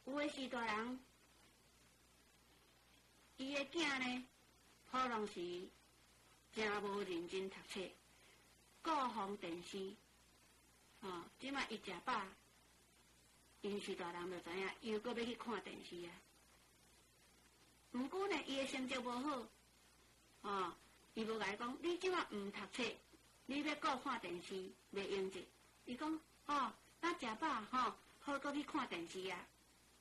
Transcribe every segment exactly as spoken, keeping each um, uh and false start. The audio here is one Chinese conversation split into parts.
有诶是大人，伊诶囝呢，可能是真无认真读册，顾防电视，哦，即摆伊食饱，因是大人就知影，又搁要去看电视啊。毋过呢，伊诶成绩无好，哦，伊无甲伊讲，你即摆毋读册，你要顾看电视，袂用者。伊讲，哦，咱食饱吼，好搁去看电视啊。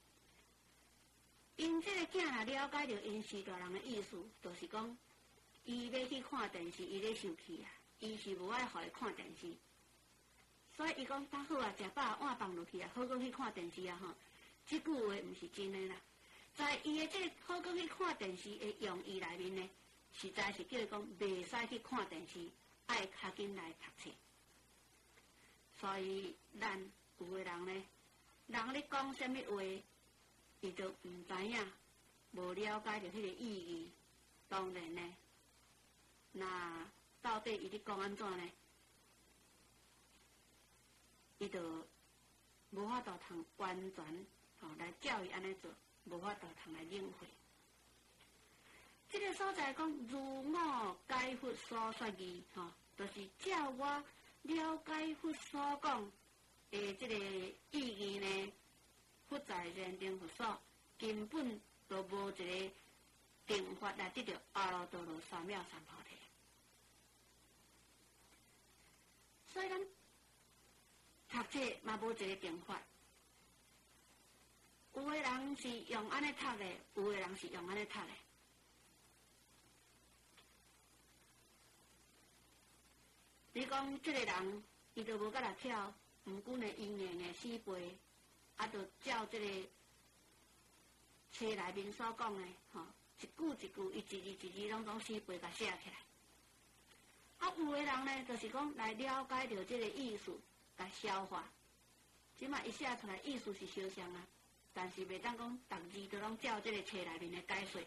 因即个囝若了解着因是大人的意思，就是讲，伊要去看电视，伊咧生气啊，伊是无爱互伊看电视。所以伊讲，较好啊，食饱碗放落去啊，好搁去看电视啊吼。即句话毋是真诶啦。在伊诶这好搁去看电视诶用意内面呢，实在是叫伊讲袂使去看电视，爱较紧来读册。所以咱有诶人呢，人咧讲什么话，伊就毋知影，无了解着迄个意义。当然呢，那到底伊咧讲安怎呢？伊就无法度通完全吼、哦、来教伊安尼做。无法度通来领会，这个所在讲如我解佛所说义，吼、哦，就是照我了解佛所讲诶，这个意义呢，佛在认定佛所根本都无一个定法来得到阿耨多罗三藐三菩提。所以咱读册嘛无一个定法。有诶人是用安尼读诶，有诶人是用安尼读诶。你讲即个人，伊就无甲来跳，毋过呢，因缘诶四辈，啊，就照即个册内面所讲诶，吼、哦，一句一句，伊一字一字拢总四辈甲写起来。啊，有诶人呢，就是讲来了解着即个意思，甲消化。即摆伊写出来意思是相像啊。但是袂当讲逐字都拢照这个册内面的解说，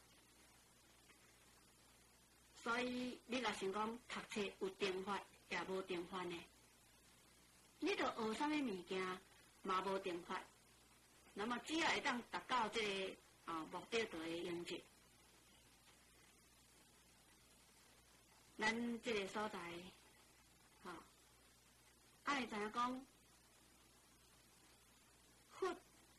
所以你若想讲读册有定法也无定法呢？你着学啥物物件嘛无定法，那么只要会当达到这个啊、哦、目的就会用着。咱这个所在，哈、哦，爱知影讲佛。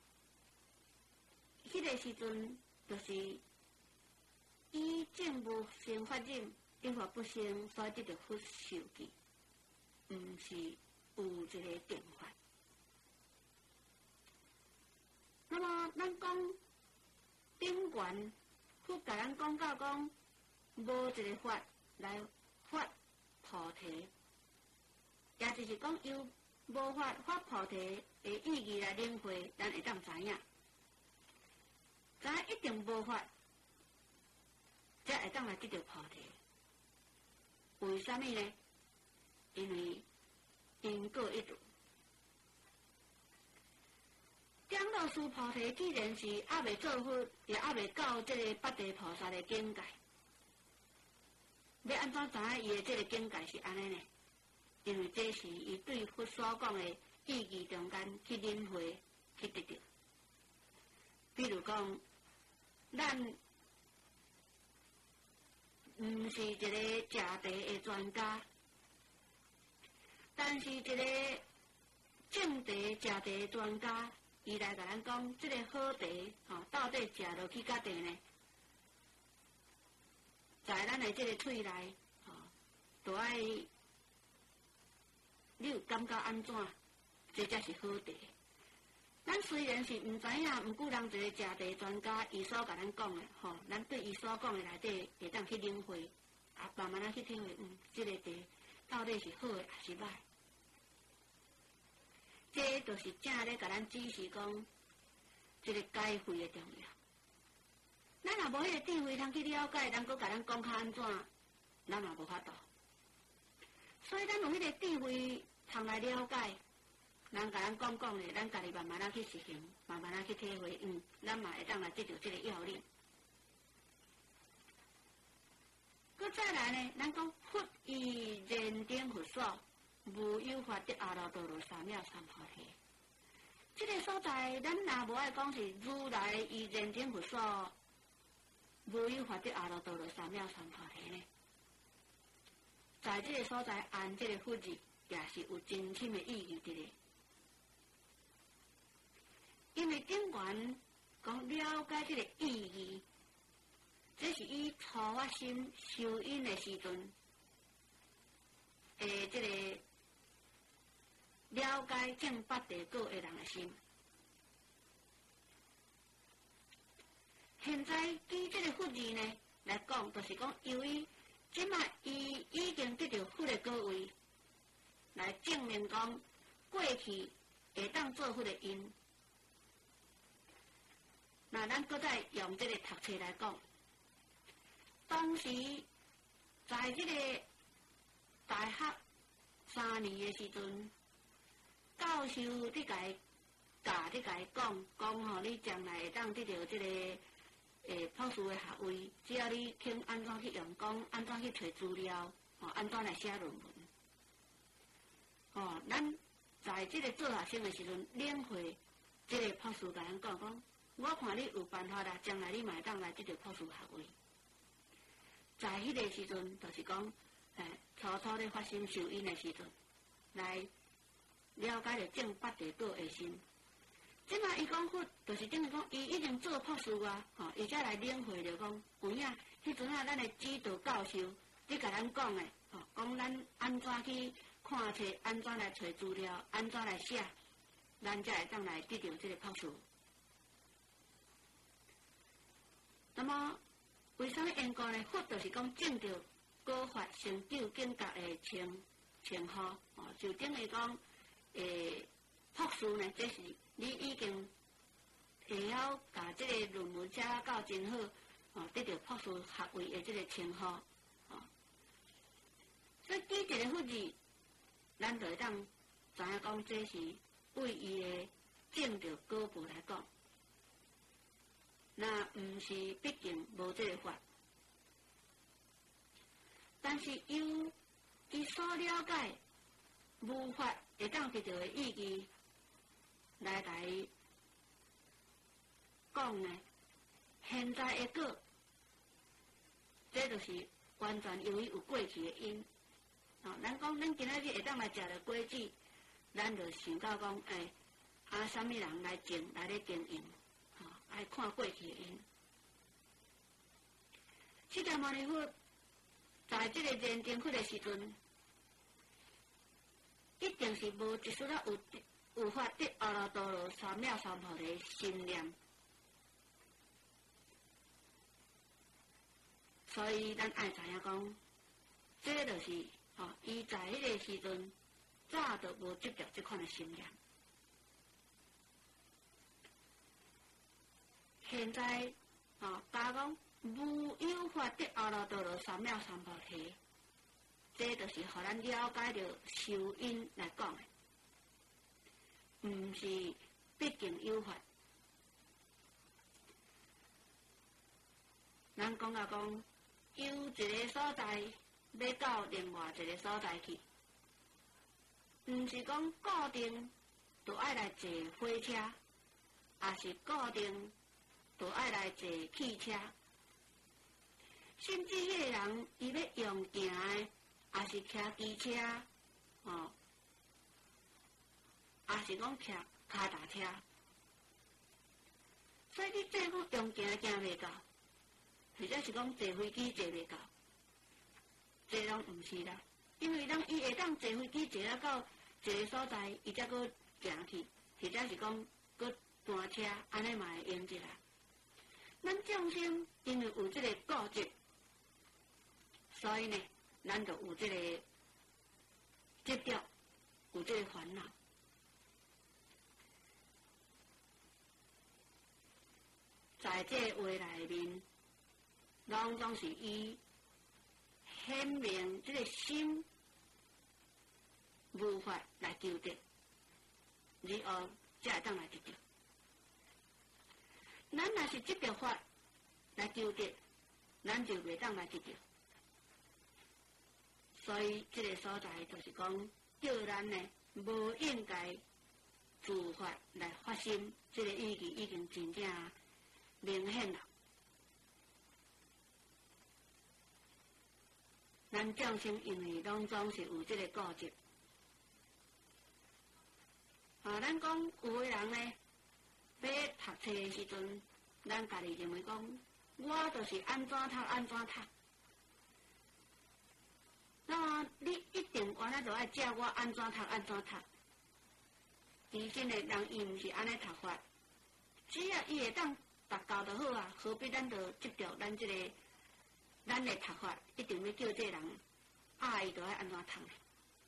迄个时阵，就是以正无生法忍，因法不生，所以得到佛受记，毋是有一个定法。那么咱讲顶悬，佛甲咱讲到讲，无一个法来发菩提，也就是讲由无法发菩提的意义来领会，咱会当知影。咱一定无法，才会当来得到菩提。为什么呢？因为因果一致。讲到殊菩提，既然是还未做佛，也还未到这个八地菩萨的境界，要安怎知影伊的这个境界是安尼呢？因为这是伊对佛所讲的意义中间去领会、去得到。比如讲，咱毋是一个食茶的专家，但是一个种茶、食茶的专家，伊来甲咱讲，这个好茶，吼、哦，到底食落去甲地呢？在咱的这个喙内，吼、哦，都爱，你有感觉安怎？这才是好茶。咱虽然是毋知影，毋过人一个食茶专家，伊所甲咱讲的，吼、哦，咱对伊所讲的内底会当去领会，啊，慢慢啊去体会，嗯，这个茶到底是好的还是歹？这就是正咧甲咱指示讲，这个解慧的重要。咱若无迄个智慧通去了解，人搁甲咱讲较安怎，咱嘛无法度。所以咱有迄个智慧通来了解。人甲咱讲讲咧，咱家己慢慢啊去实行，慢慢啊去体会，嗯，咱嘛会当来得到这个要领。搁再来呢，咱讲佛以认定佛所，无有法得阿耨多罗三藐三菩提。 这个所在，咱若无爱讲是如来以人天佛所无有法得阿罗多罗三藐三菩提呢。在这个所在按这个佛字，也是有真深的意义伫咧。因为顶缘讲了解这个意义，这是以初发心修因的时阵，诶，这个了解正八地果的人的心。现在以这个佛字呢来讲，就是讲由于即卖伊已经得到佛的果位，来证明讲过去会当做佛的因。那咱搁再用这个读册来讲，当时在这个大学三年的时阵，教授伫甲伊教伫甲伊讲，讲吼你将来会当得到这个诶博士的学位，只要你肯安怎去用功，安怎去找资料，吼、哦、安怎来写论文。哦，咱在这个做学生的时阵，领会这个博士甲咱讲讲。我看你有办法啦，将来你嘛会当来得到博士学位。在迄个时阵，就是讲，诶，初初咧发心受因的时阵，来了解着正八地果的心。即摆伊讲佛，就是等于讲，伊已经做博士啊，吼，伊才来领会着讲，有影，迄阵啊，咱的指导教授，你甲咱讲诶，吼，讲咱安怎去看册，安怎来找资料，安怎来写，咱才会当来得到这个博士。那么，为啥物因果呢？佛就是讲证到果法成就境界的称称号，哦，就等于讲，诶，博士呢，这是你已经会晓把这个论文写到真好，哦，得到博士学位的这个称号，哦。所以记一个佛字，咱就会当知影讲，这是为伊的证到果报来讲。那毋是，毕竟无这个法，但是由伊所了解无法会当得到的意义来来讲呢，现在的果，这就是完全由于有过去的因。哦，咱讲咱今仔日会当来食着果子，咱就想到讲，诶、欸，啊，啥物人来种来咧经营。来看过去的因，释迦牟尼佛在这个人间佛的时阵，一定是无一丝仔有有法得阿耨多罗三藐三菩提心念，所以咱爱知影讲，这就是吼，伊、哦、在迄个时阵早就无执着这款的心念。现在，哦，假讲无有法得阿耨多罗三藐三菩提，这就是互咱了解着修因来讲的，毋是毕竟有法。咱讲啊讲，由一个所在要到另外一个所在去，毋是讲固定就爱来坐火车，也是固定。就爱来坐汽车，甚至迄个人伊要用行的，也是骑机车，哦，也是讲骑脚踏车。所以你这讲用行的行袂到，或者是讲坐飞机坐袂到，这拢毋是啦。因为咱伊会当坐飞机坐啊到一个所在，伊才搁行去，或者是讲搁单车，安尼嘛会用一下。咱众生因为有这个固执，所以呢，咱就有这个执着，有这个烦恼。在这话内面，拢总是以显明这个心无法来求得，然后才会当来得到。咱若是执着法来求得，咱就袂当来得到。所以这个所在就是讲，叫咱呢无应该自发来发心，这个意义已经真正明显了。咱众生因为拢总是有这个固执，啊，咱讲有个人呢，要读册的时阵，咱家己认为讲，我就是安怎读安怎读。那么你一定原来就爱教我安怎读安怎读。其实呢，人伊毋是安尼读法，只要伊会当达到就好啊，何必咱就执着咱这个咱的读法，一定要叫这人爱伊就爱安怎读呢？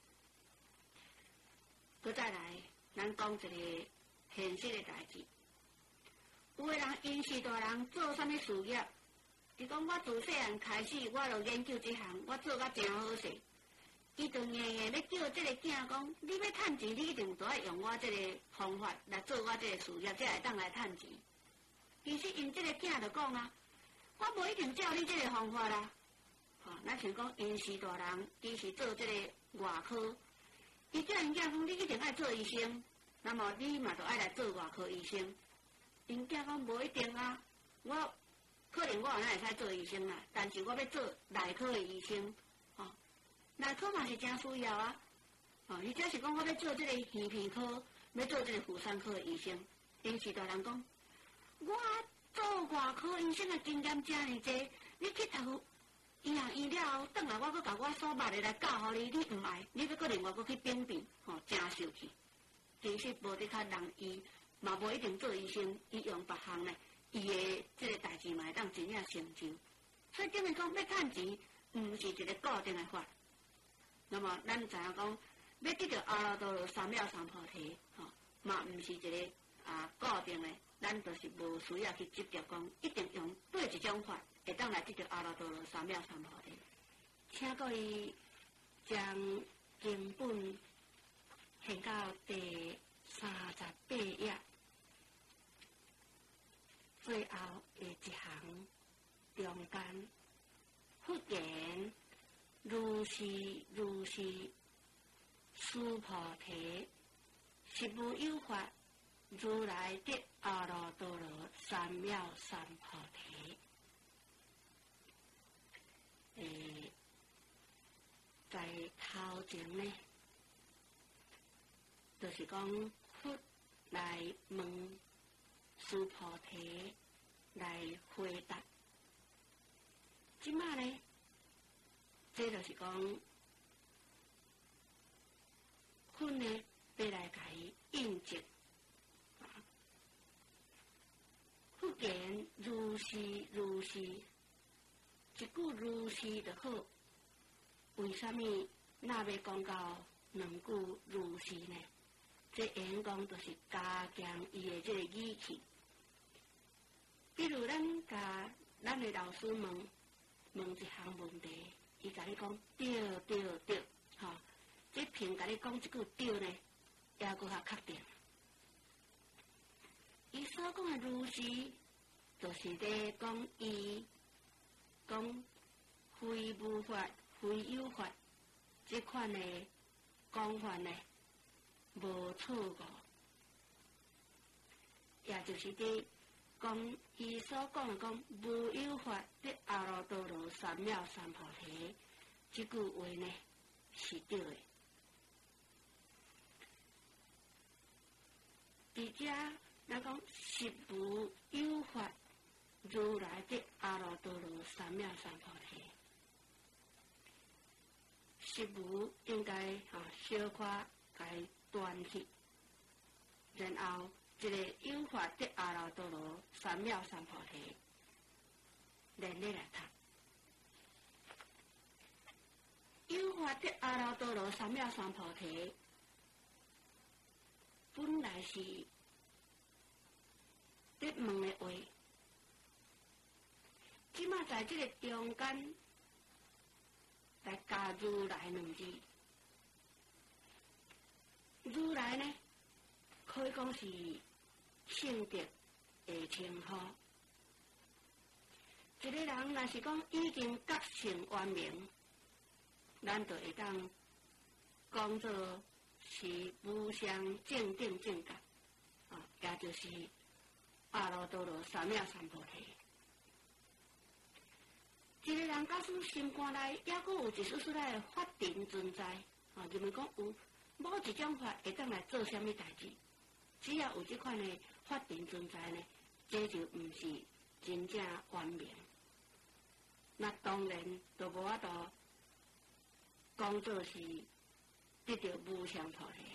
佮再来，咱讲一个现实的代志。有个人因是大人做啥物事业？伊讲我自细汉开始，我就研究这项，我做甲真好势。伊就硬硬咧叫这个囝讲，你要趁钱，你一定都要用我这个方法来做我这个事业，才会当来趁钱。其实因这个囝就讲啊，我无一定照你这个方法啦。吼、哦，咱像讲因是大人，伊是做这个外科，伊叫因囝讲，你一定爱做医生，那么你嘛就爱来做外科医生。因囝讲无一定啊，我。可能我原来会使做医生啦，但是我要做内科的医生，吼、哦，内科嘛是真需要啊，哦，或者是讲我要做这个耳鼻科，要做这个妇产科的医生，因是大人讲，我做外科医生的经验真尔济，你去读医学院了后，转来我阁甲我所捌的来教互你，你毋爱，你要可能我阁去兵变，吼、哦，真受气。其实无得较人伊嘛无一定做医生，伊用别项呢。伊的这个代志嘛会当真正成就，所以等于讲要趁钱，毋是一个固定的法。那么咱知影讲，要得到阿耨多罗三藐三菩提，吼、哦，嘛毋是一个啊固定的，咱就是无需要去执着讲，一定用对一种法，会当来得到阿耨多罗三藐三菩提。请各位将经本献到第三十八页。最后的一行中间，复言如是如是，须菩提，实无有法，如来得阿耨多罗三藐三菩提。诶，在头前呢，就是讲佛来问。须菩提来回答，即马呢，这就是讲，佛呢要来甲伊印证，佛言如是如是，一句如是就好。为什么那要讲到两句如是呢？这演讲就是加强伊的这个语气。比如咱甲咱的老师问问一项问题，伊甲你讲对对对，吼、哦，这凭甲你讲这句对呢，也搁较确定。伊所讲的如是，就是咧讲伊讲非无法非有法这款的讲法呢，无错误，也就是咧。讲伊所讲的讲无有法得阿耨多罗三藐三菩提，这句话呢是对的。伫遮咱讲实无有法，如来得阿耨多罗三藐三菩提。实无应该啊小可该断去，然后。一个有法得阿耨多罗三藐三菩提，连咧来读。有法得阿耨多罗三藐三菩提，本来是咧问的话，即马在这个中间来加如来两字。如来呢，可以讲是圣德的称号。一个人若是讲已经觉醒圆明，咱就会当讲做是无上正定正觉。 也就是阿耨多罗三藐三菩提。一个人假使心肝内还阁有一丝丝仔法定存在，啊，就问讲有某一种法会当来做啥物代志？只要有这款的法定存在呢，这就毋是真正完明。那当然就无法度讲做是得到无上菩提，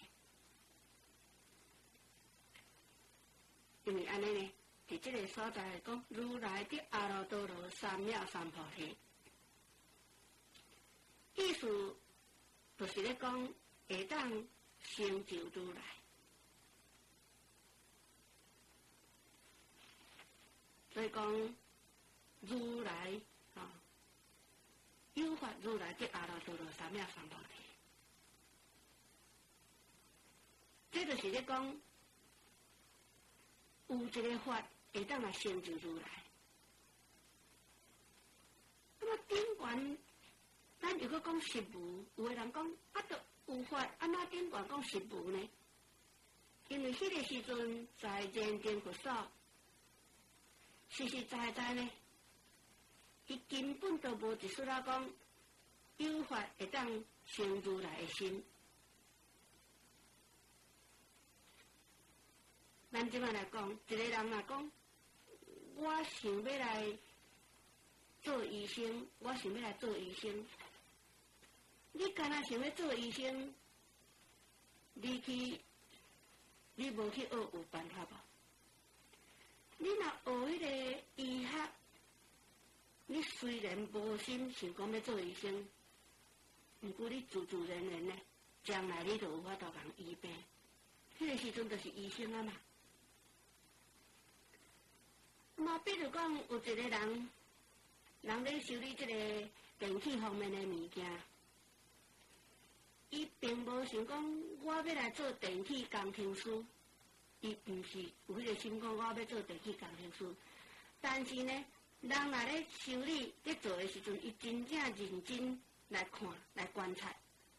因为安尼呢。伫这个所在讲，如来的阿耨多罗三藐三菩提，意思就是咧讲会当成就如来。所以讲如来啊，有法如来的阿耨多罗三藐三菩提，这就是咧讲。有一个法会当来成就如来。那么顶悬，咱如果讲实无，有个人讲啊，都有法，安怎顶悬讲实无呢？因为迄个时阵在人间佛所，实实在在呢，伊根本都无一丝仔讲有法会当成如来的心。咱即摆来讲，一个人若讲，我想要来做医生，我想要来做医生。你干那想要做医生，你去，你无去学有办法无？你若学迄个医学，你虽然无心想讲要做医生，毋过你自自然然呢，将来你就有法度人医病。迄个时阵就是医生啊嘛。嘛，比如讲，有一个人，人咧修理即个电器方面的物件，伊并无想讲我要来做电器工程师，伊毋是有迄个心讲我要做电器工程师，但是呢，人若咧修理咧做的时阵，伊真正认真来看来观察，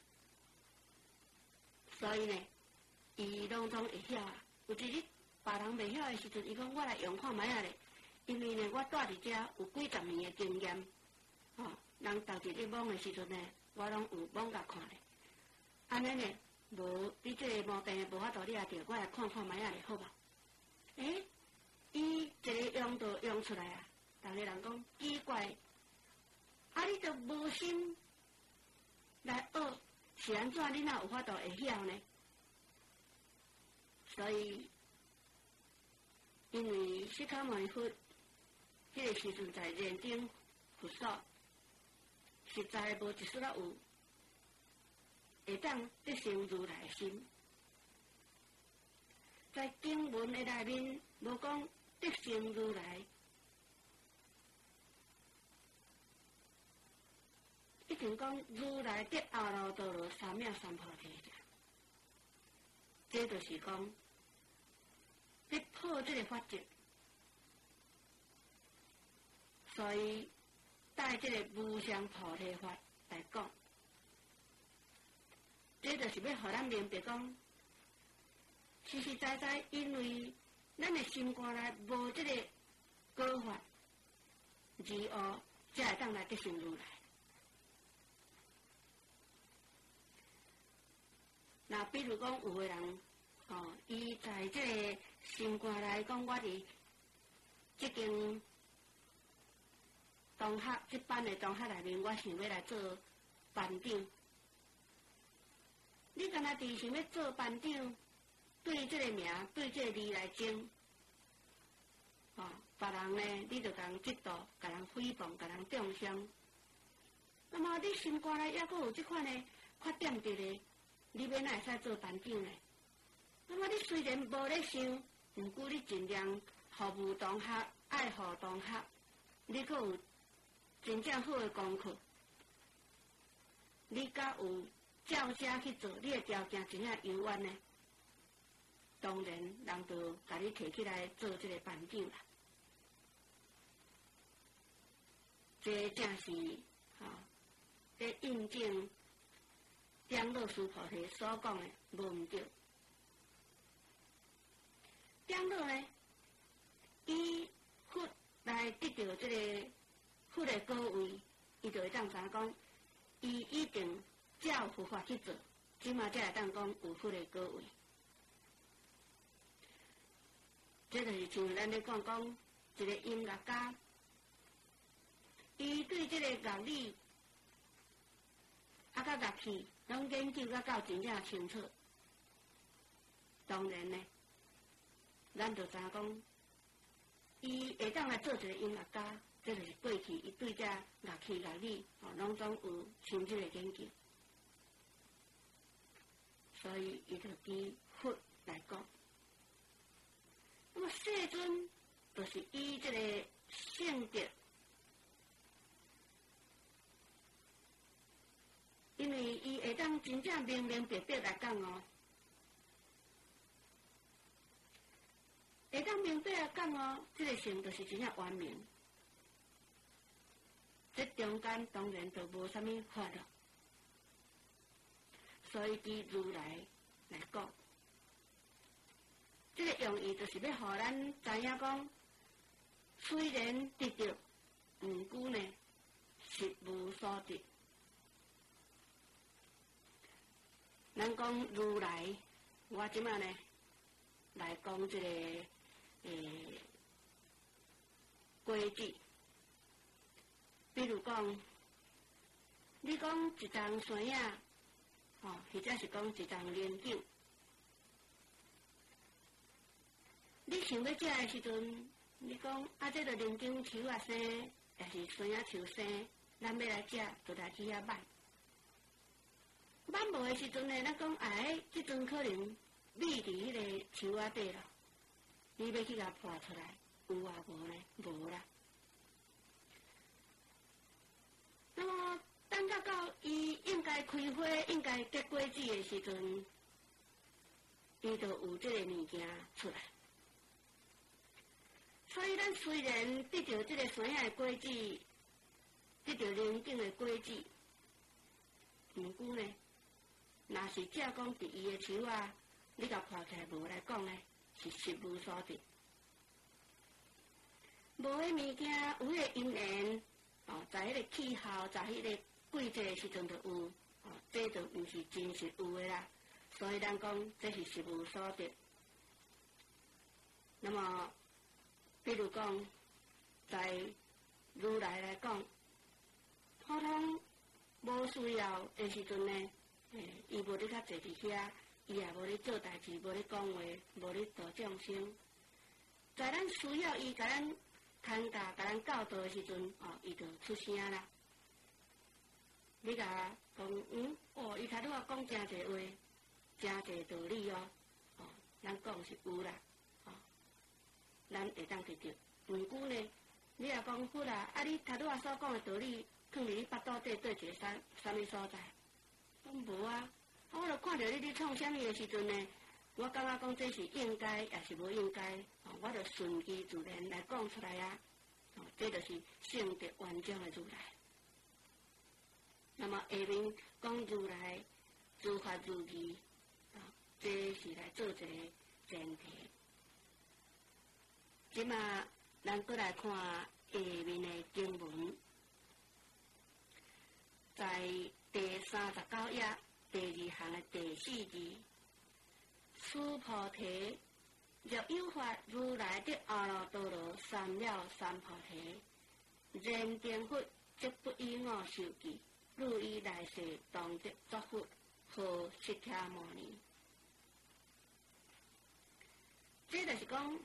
所以呢，伊拢总会晓啊。有一日别人袂晓的时阵，伊讲我来用看卖啊咧。因为呢，我住伫遮有几十年的经验，吼、哦，人家己咧摸的时阵呢，我拢有摸甲看咧。安尼呢，无你这个毛病无法度你也着，我来看看卖啊咧，好吧？诶，伊一个用就用出来啊！逐个人讲奇怪，啊，你着无心来学，是安怎你哪有法度会晓呢？所以，因为释迦牟尼佛。迄个时阵在人间佛所，实在无一丝仔有会当得成如来心。在经文的内面，无讲得成如来，一定讲如来得阿耨多罗三藐三菩提者。这就是讲，要破这个法则。所以，带这个无上菩提法来讲，这就是要互咱明白讲，实实在在，因为咱的心肝内无这个果法，而学才会当来得成如来。那比如讲，有个人，哦，伊在这个心肝内讲，我伫这间。中学这班的中学内面，我想要来做班长。你敢若伫想要做班长，对这个名、对这个字来争，哦，别人呢，你就甲人嫉妒、甲人诽谤、甲人中伤。那么你心肝内还阁有这款的缺点伫咧，你要哪会使做班长呢？那么你虽然无咧想，毋过你尽量服务同学、爱护同学，你阁有。真正好的功课，你甲有照写去做，你的条件真正优越呢？当然，人就甲你摕起来做这个班长啦。这正是吼，在、哦、印证张老师菩提所讲的无毋对。 点落呢，伊佛来得到这个佛的高位，伊就会当知讲，伊一定照佛法去做，即马才会当讲有佛的高位。这就是像咱咧讲讲一个音乐家，伊对这个乐理啊甲乐器，拢研究甲到真正清楚。当然呢，咱就知影讲，伊会当来做一个音乐家，这就是过去伊对这乐器乐理吼，拢总有深入的研究，所以伊就以佛来讲。那么世尊就是以这个性德，因为伊会当真正明明白白来讲哦。会当明白啊讲哦，这个性就是真正完明。这中间当然就无啥物法了，所以以如来来讲，这个用意就是要互咱知影讲，虽然得到，毋过呢实无所得。咱讲如来，我即马呢来讲这个。诶，规矩，比如讲，你讲一丛山啊，吼，或者是讲一丛莲藕，你想要食的时阵，你讲啊，这个莲藕树啊生，也是山啊树生，咱要来食，就来去遐买。买无的时阵呢，咱讲哎，即阵可能米伫迄个树啊底咯。你要去甲破出来，有啊无呢？无啦。那么等到到伊应该开花、应该结果子的时阵，伊就有这个物件出来。所以咱虽然得到这个山的果子，得到莲藕的果子，毋过呢，若是只讲伫伊的树啊，你甲破出来无来讲呢？是实无所得，无迄物件有迄个因缘，哦，在迄个气候，在迄个季节的时阵就有，哦，这就毋是真实有的啦。所以咱讲这是实无所得。那么，比如讲，在如来来讲，普通无需要的时阵呢，诶，伊无咧较坐伫遐。伊也无咧做代志，无咧讲话，无咧度众生。在咱需要伊甲咱牵教、甲咱教导的时阵，哦，伊就出声啦。你甲讲，嗯，哦，伊头拄仔讲真侪话，真侪道理哦，哦，咱讲是有啦，哦，咱会当得到。毋过呢，你若讲佛啦，啊，你头拄仔所讲的道理，放伫你腹肚底对一个啥啥物所在？讲无啊。我著看到你咧创啥物的时阵呢，我感觉讲这是应该，也是无应该，哦，我著顺其自然来讲出来啊，哦，这就是性德完整的如来。那么下面讲如来诸法如义，啊，这是来做一个前提。即马咱过来看下面的经文，在第三十九页。第二行的第四字，须菩提，若有法如来的阿耨多罗三藐三菩提，然定佛即不以我受记，汝以来世当得作佛，号释迦牟尼。这就是讲，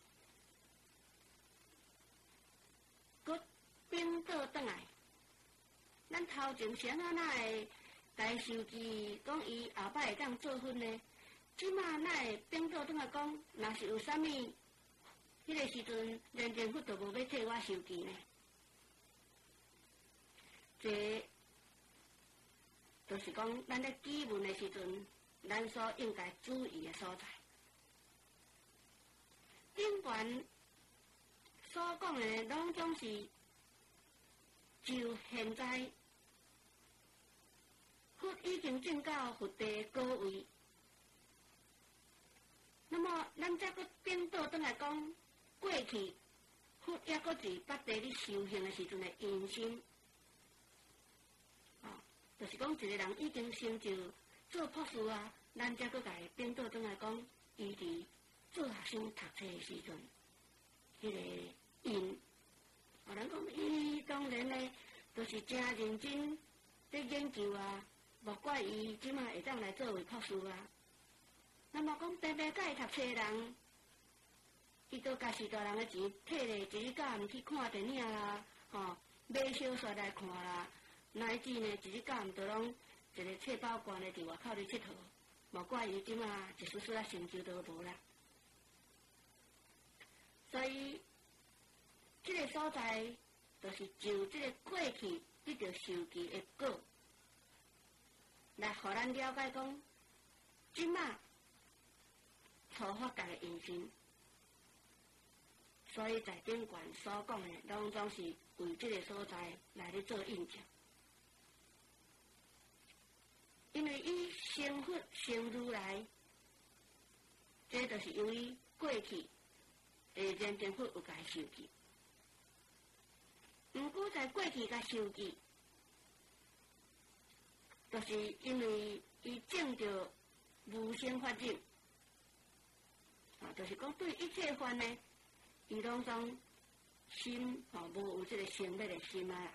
佮并倒转来，咱头前先啊那会。大受记讲伊后摆会当做婚呢，即马哪会变倒转来讲，若是有啥物，迄个时阵人政府就无要替我受记呢？这就是讲咱咧记文的时阵，咱所应该注意的所在。顶悬所讲的，拢总是就现在。佛已经证到佛地高位， 那么咱再搁颠倒转来讲，过去佛也搁伫八地咧修行的时阵的因心，哦，就是讲一个人已经成就做博士啊，咱再搁甲伊颠倒转来讲，伊伫做学生读册的时阵，迄、那个因，啊，咱讲伊当然咧，就是真认真咧研究啊，莫怪伊即马会当来做为博士啊。那么讲白白甲伊读册的人，伊都家己大人的钱摕咧，一日到暗去看电影啦，吼、哦，买小说来看啦，乃至呢一日到暗都拢一个册包罐咧伫外口咧佚佗，莫怪伊即马一丝丝啊成就都无啦。所以，这个所在就是就这个过去得到受记的果，来互咱了解讲，即马初发达的因心。所以在顶悬所讲的，拢总是为这个所在来咧做印证。因为伊成佛成如来，这就是由于过去诶认定佛有甲受记。毋过在过去甲受记，就是因为伊证着无生法忍，啊，就是讲对一切法呢。伊拢总心吼无有即个成灭的心啊！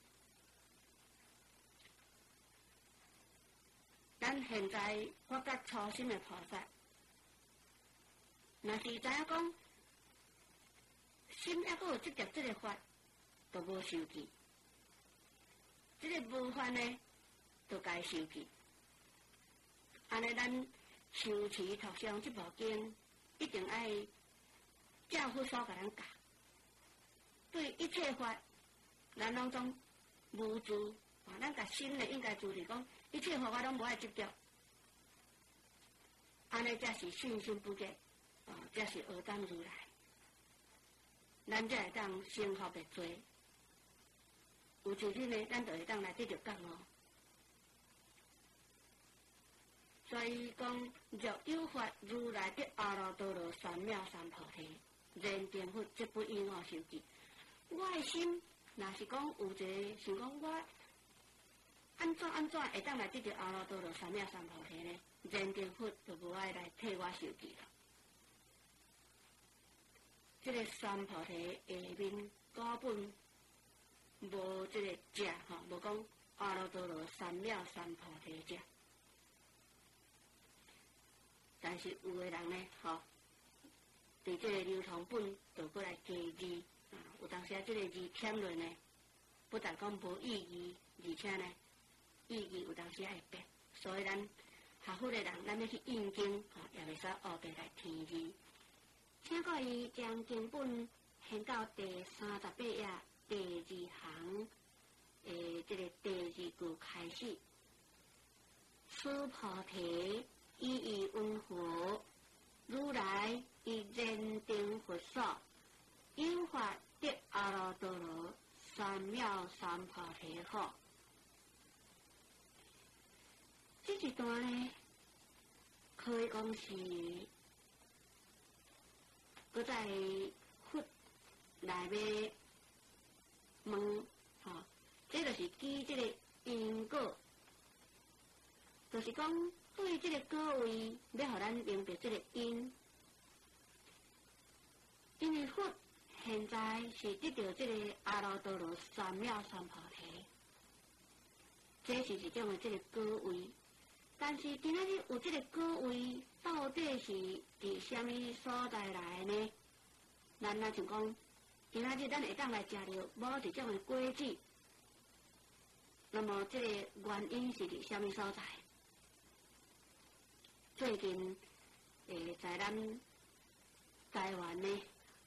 咱现在发觉初心的菩萨，若是知影讲心还阁有执着即个法，就无受记；即个无法呢，就该受记。安尼咱修持读诵即部经，一定爱。教父所甲咱教，对一切法，咱拢总无助，啊，咱甲心呢应该注意讲，一切法我拢无爱执着，安尼才是信心不竭，啊，才是学当如来，咱才会当生活的多，有志日呢，咱就会当来得着觉悟。所以讲，若有法如来的阿耨多罗三藐三菩提。认定佛即不因我受记，我的心若是讲有一个想讲我安怎安怎会当来得到阿耨多罗三藐三菩提呢？认定佛就无爱来替我受记了。这个三菩提下面根本无这个者吼，无讲阿耨多罗三藐三菩提者，但是有的人呢，吼。伫这个流通本，就过来加字，啊，有当时啊，这个字添落呢，不但讲无意义，而且呢，意义有当时爱变，所以咱学佛的人，咱要去印经，吼、哦，也袂使学白来填字。请各位将经本掀到第三十八页第二行，诶，这个第二句开始。此菩提意义温和，如来。以认定佛所，因法得阿耨多罗三藐三菩提好。这一段呢，可以讲是，搁在佛内面问，吼、哦，这就是记这个因果，就是讲对这个果位，要互咱明白这个因。因为佛现在是得到这个阿耨多罗三藐三菩提，这是一种的这个果位。但是今仔日有这个果位，到底是伫什么所在来呢？咱若像讲，今仔日咱会当来食到某一种的果子，那么这个原因是伫什么所在？最近诶，在咱台湾呢。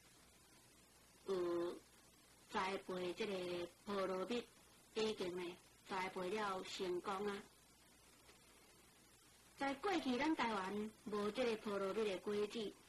有栽培这个菠萝蜜，已经呢栽培了成功啊！在过去咱台湾无这个菠萝蜜的果子，